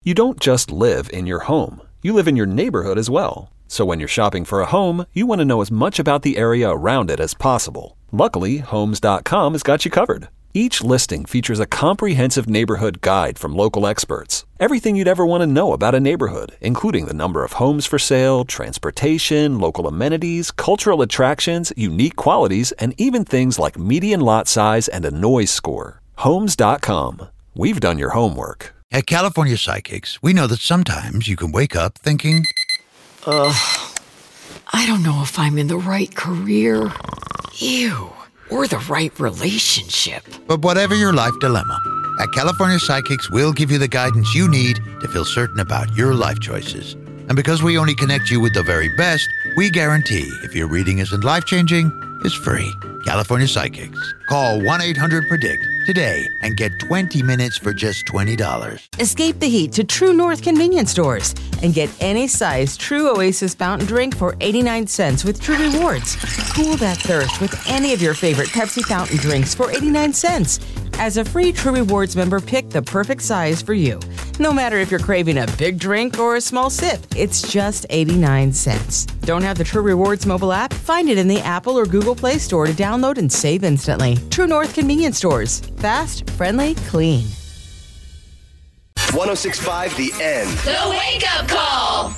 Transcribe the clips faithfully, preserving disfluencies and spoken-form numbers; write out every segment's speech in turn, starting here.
You don't just live in your home. You live in your neighborhood as well. So when you're shopping for a home, you want to know as much about the area around it as possible. Luckily, Homes dot com has got you covered. Each listing features a comprehensive neighborhood guide from local experts. Everything you'd ever want to know about a neighborhood, including the number of homes for sale, transportation, local amenities, cultural attractions, unique qualities, and even things like median lot size and a noise score. Homes dot com. We've done your homework. At California Psychics, we know that sometimes you can wake up thinking, ugh, I don't know if I'm in the right career. Ew. Or the right relationship. But whatever your life dilemma, at California Psychics, we'll give you the guidance you need to feel certain about your life choices. And because we only connect you with the very best, we guarantee if your reading isn't life-changing, it's free. California Psychics. Call one eight hundred predict today and get twenty minutes for just twenty dollars. Escape the heat to True North convenience stores and get any size True Oasis fountain drink for eighty-nine cents with True Rewards. Cool that thirst with any of your favorite Pepsi fountain drinks for eighty-nine cents. As a free True Rewards member, pick the perfect size for you. No matter if you're craving a big drink or a small sip, it's just eighty-nine cents. Don't have the True Rewards mobile app? Find it in the Apple or Google Play Store to download and save instantly. True North convenience stores. Fast, friendly, clean. one oh six point five The End. The Wake Up Call.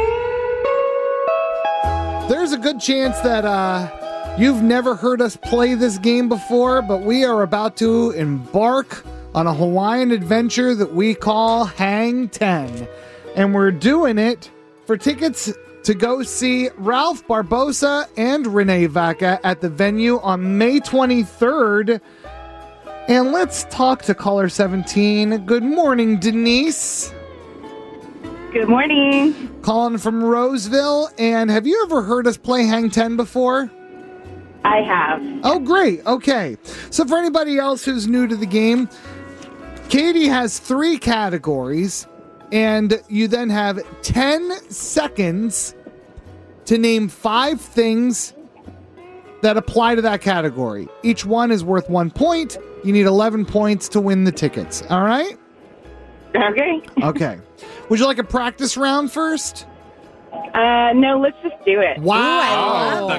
There's a good chance that uh, you've never heard us play this game before, but we are about to embark on a Hawaiian adventure that we call Hang ten. And we're doing it for tickets to go see Ralph Barbosa and Renee Vaca at the venue on May twenty-third. And let's talk to caller seventeen. Good morning, Denise. Good morning. Calling from Roseville. And have you ever heard us play Hang ten before? I have. Oh, great. Okay. So for anybody else who's new to the game, Katie has three categories, and you then have ten seconds to name five things that apply to that category. Each one is worth one point. You need eleven points to win the tickets. All right? Okay. Okay. Would you like a practice round first? Uh, no, let's just do it. Wow. Ooh, I love the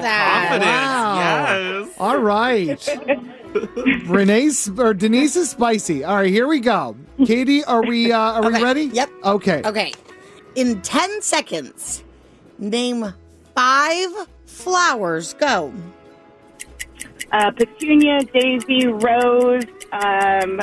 that. confidence. Wow. All right. Renee's or Denise is spicy. All right, here we go. Katie, are we uh, are Okay. we ready? Yep. Okay. Okay. In ten seconds, name five flowers. Go. Uh, petunia, daisy, rose, um,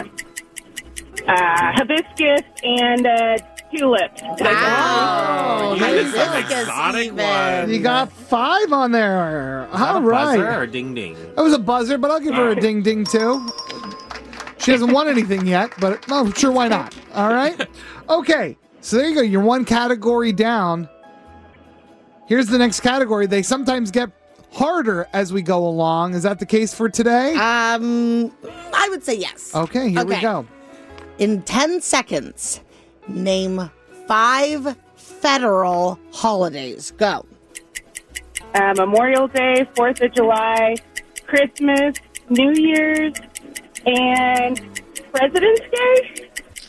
uh, hibiscus, and uh, tulip. Wow. You did some Hibiscus exotic even. ones. You got five on there. Is that All a right. buzzer or ding ding? That was a buzzer, but I'll give her a ding ding too. She hasn't won anything yet, but oh, sure, why not? All right. Okay. So there you go. You're one category down. Here's the next category. They sometimes get harder as we go along. Is that the case for today? Um, I would say yes. Okay, here we Okay. go. In ten seconds, name five federal holidays. Go. Uh, Memorial Day, fourth of July, Christmas, New Year's, and President's Day.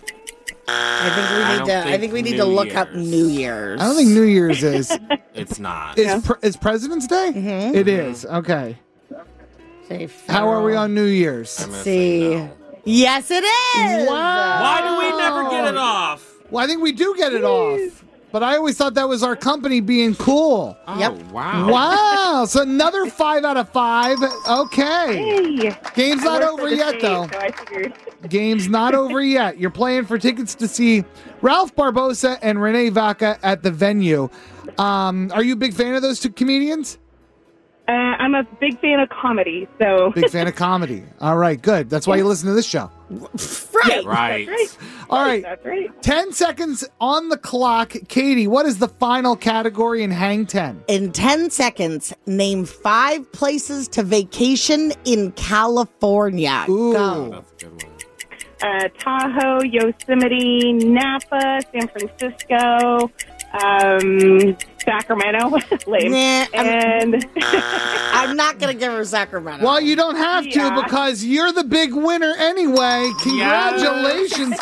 I think we I need don't to. I think think we need New to look up Year's. New Year's. I don't think New Year's is. It's not. Is, pre- is President's Day? Mhm. It is. Okay. Say How are we federal. on New Year's? I'm gonna See. say no. Yes, it is. Wow. Why do we never get it off? Well, I think we do get it off. But I always thought that was our company being cool. Oh, Yep. wow. Wow. So another five out of five. Okay. Hey. Game's I not work for over the yet, state, though. So I figured. Game's not over yet. You're playing for tickets to see Ralph Barbosa and Renee Vaca at the venue. Um, are you a big fan of those two comedians? Uh, I'm a big fan of comedy, so. Big fan of comedy. All right, good. That's why you listen to this show. Right. Right. That's right. All right. That's right. ten seconds on the clock. Katie, what is the final category in Hang ten? In ten seconds, name five places to vacation in California. Ooh. Go. That's a good one. Uh, Tahoe, Yosemite, Napa, San Francisco, um, Sacramento, lame, Nah, I'm- and I'm not going to give her Sacramento. Well, you don't have to Yeah. because you're the big winner anyway. Congratulations.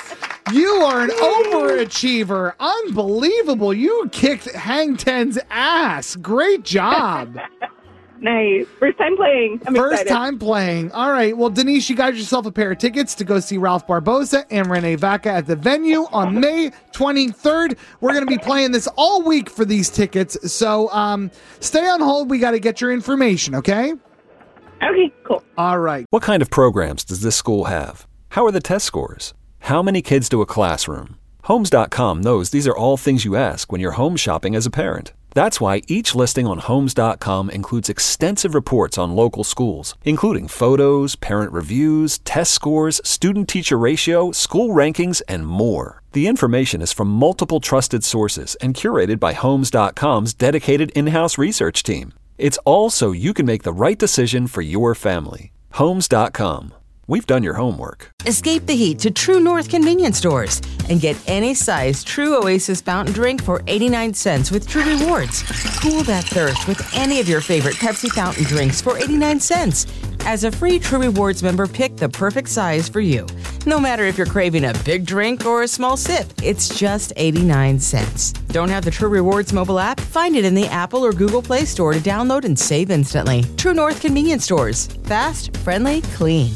You are an overachiever. Unbelievable. You kicked Hang ten's ass. Great job. Nice. First time playing. I'm First excited. time playing. All right. Well, Denise, you got yourself a pair of tickets to go see Ralph Barbosa and Renee Vaca at the venue on May twenty-third. We're going to be playing this all week for these tickets. So um, stay on hold. We got to get your information, okay? Okay, cool. All right. What kind of programs does this school have? How are the test scores? How many kids do a classroom? Homes dot com knows these are all things you ask when you're home shopping as a parent. That's why each listing on Homes dot com includes extensive reports on local schools, including photos, parent reviews, test scores, student-teacher ratio, school rankings, and more. The information is from multiple trusted sources and curated by Homes dot com's dedicated in-house research team. It's all so you can make the right decision for your family. Homes dot com. We've done your homework. Escape the heat to True North convenience stores and get any size True Oasis fountain drink for eighty-nine cents with True Rewards. Cool that thirst with any of your favorite Pepsi fountain drinks for eighty-nine cents. As a free True Rewards member, pick the perfect size for you. No matter if you're craving a big drink or a small sip, it's just eighty-nine cents. Don't have the True Rewards mobile app? Find it in the Apple or Google Play Store to download and save instantly. True North convenience stores. Fast, friendly, clean.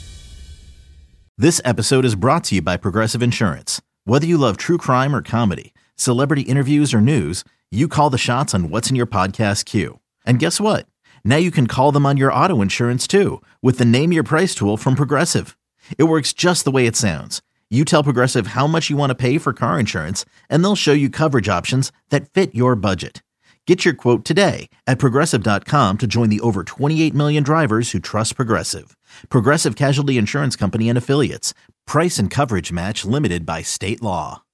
This episode is brought to you by Progressive Insurance. Whether you love true crime or comedy, celebrity interviews or news, you call the shots on what's in your podcast queue. And guess what? Now you can call them on your auto insurance too with the Name Your Price tool from Progressive. It works just the way it sounds. You tell Progressive how much you want to pay for car insurance, and they'll show you coverage options that fit your budget. Get your quote today at Progressive dot com to join the over twenty-eight million drivers who trust Progressive. Progressive Casualty Insurance Company and Affiliates. Price and coverage match limited by state law.